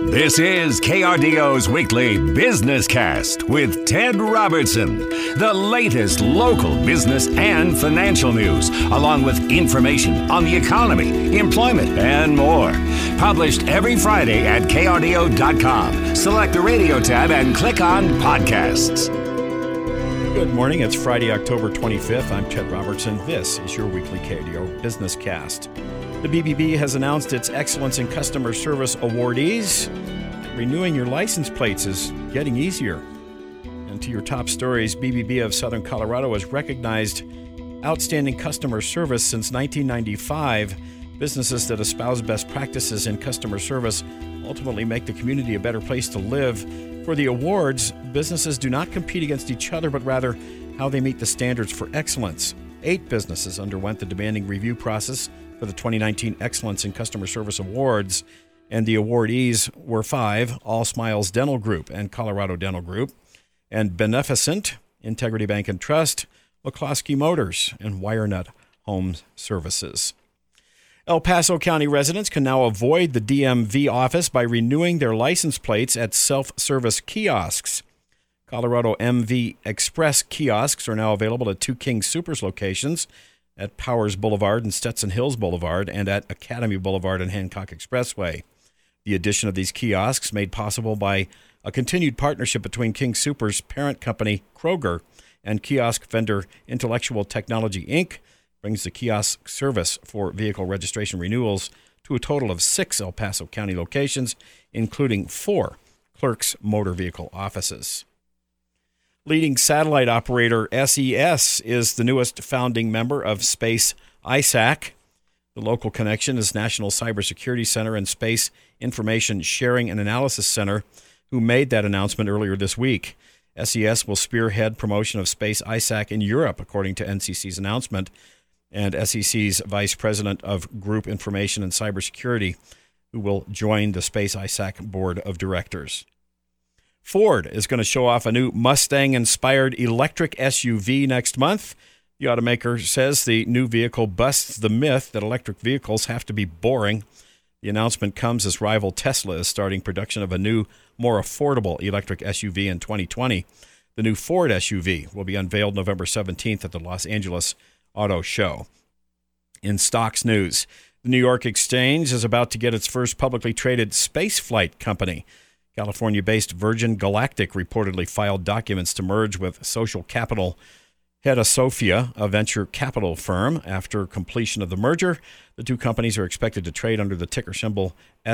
This is KRDO's weekly Business Cast with Ted Robertson. The latest local business and financial news, along with information on the economy, employment, and more. Published every Friday at KRDO.com. Select the radio tab and click on Podcasts. Good morning. It's Friday, October 25th. I'm Ted Robertson. This is your weekly KRDO Business Cast. The BBB has announced its Excellence in Customer Service awardees. Renewing your license plates is getting easier. And to your top stories, BBB of Southern Colorado has recognized outstanding customer service since 1995. Businesses that espouse best practices in customer service ultimately make the community a better place to live. For the awards, businesses do not compete against each other, but rather how they meet the standards for excellence. 8 businesses underwent the demanding review process for the 2019 Excellence in Customer Service Awards, and the awardees were 5, All Smiles Dental Group and Colorado Dental Group, and Beneficent, Integrity Bank and Trust, McCloskey Motors, and WireNut Home Services. El Paso County residents can now avoid the DMV office by renewing their license plates at self-service kiosks. Colorado MV Express kiosks are now available at 2 King Soopers locations at Powers Boulevard and Stetson Hills Boulevard and at Academy Boulevard and Hancock Expressway. The addition of these kiosks, made possible by a continued partnership between King Soopers' parent company, Kroger, and kiosk vendor Intellectual Technology, Inc., brings the kiosk service for vehicle registration renewals to a total of 6 El Paso County locations, including 4 Clerks Motor Vehicle offices. Leading satellite operator SES is the newest founding member of Space ISAC. The local connection is National Cybersecurity Center and Space Information Sharing and Analysis Center, who made that announcement earlier this week. SES will spearhead promotion of Space ISAC in Europe, according to NCC's announcement, and SEC's Vice President of Group Information and Cybersecurity, who will join the Space ISAC Board of Directors. Ford is going to show off a new Mustang-inspired electric SUV next month. The automaker says the new vehicle busts the myth that electric vehicles have to be boring. The announcement comes as rival Tesla is starting production of a new, more affordable electric SUV in 2020. The new Ford SUV will be unveiled November 17th at the Los Angeles Auto Show. In stocks news, the New York Exchange is about to get its first publicly traded spaceflight company. California-based Virgin Galactic reportedly filed documents to merge with Social Capital Hedosophia, a venture capital firm. After completion of the merger, the two companies are expected to trade under the ticker symbol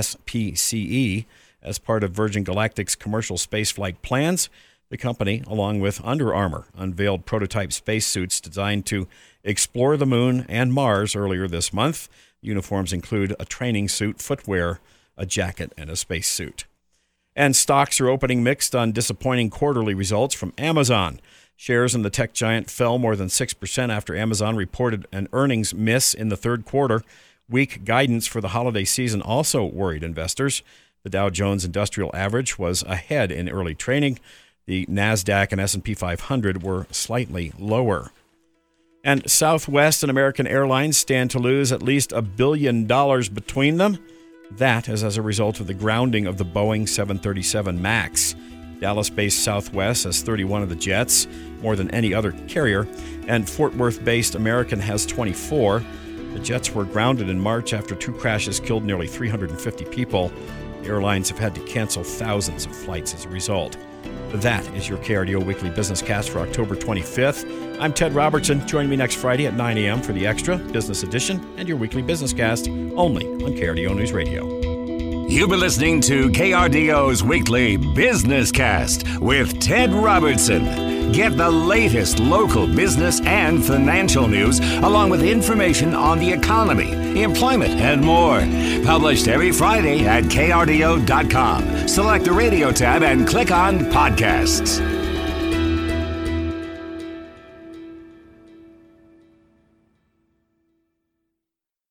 SPCE. As part of Virgin Galactic's commercial spaceflight plans, the company, along with Under Armour, unveiled prototype spacesuits designed to explore the moon and Mars earlier this month. Uniforms include a training suit, footwear, a jacket, and a spacesuit. And stocks are opening mixed on disappointing quarterly results from Amazon. Shares in the tech giant fell more than 6% after Amazon reported an earnings miss in the third quarter. Weak guidance for the holiday season also worried investors. The Dow Jones Industrial Average was ahead in early trading. The NASDAQ and S&P 500 were slightly lower. And Southwest and American Airlines stand to lose at least $1 billion between them. That is as a result of the grounding of the Boeing 737 MAX. Dallas-based Southwest has 31 of the jets, more than any other carrier, and Fort Worth-based American has 24. The jets were grounded in March after 2 crashes killed nearly 350 people. The airlines have had to cancel thousands of flights as a result. That is your KRDO Weekly Business Cast for October 25th. I'm Ted Robertson. Join me next Friday at 9 a.m. for the Extra Business Edition and your Weekly Business Cast, only on KRDO News Radio. You've been listening to KRDO's Weekly Business Cast with Ted Robertson. Get the latest local business and financial news, along with information on the economy, employment, and more. Published every Friday at KRDO.com. Select the radio tab and click on Podcasts.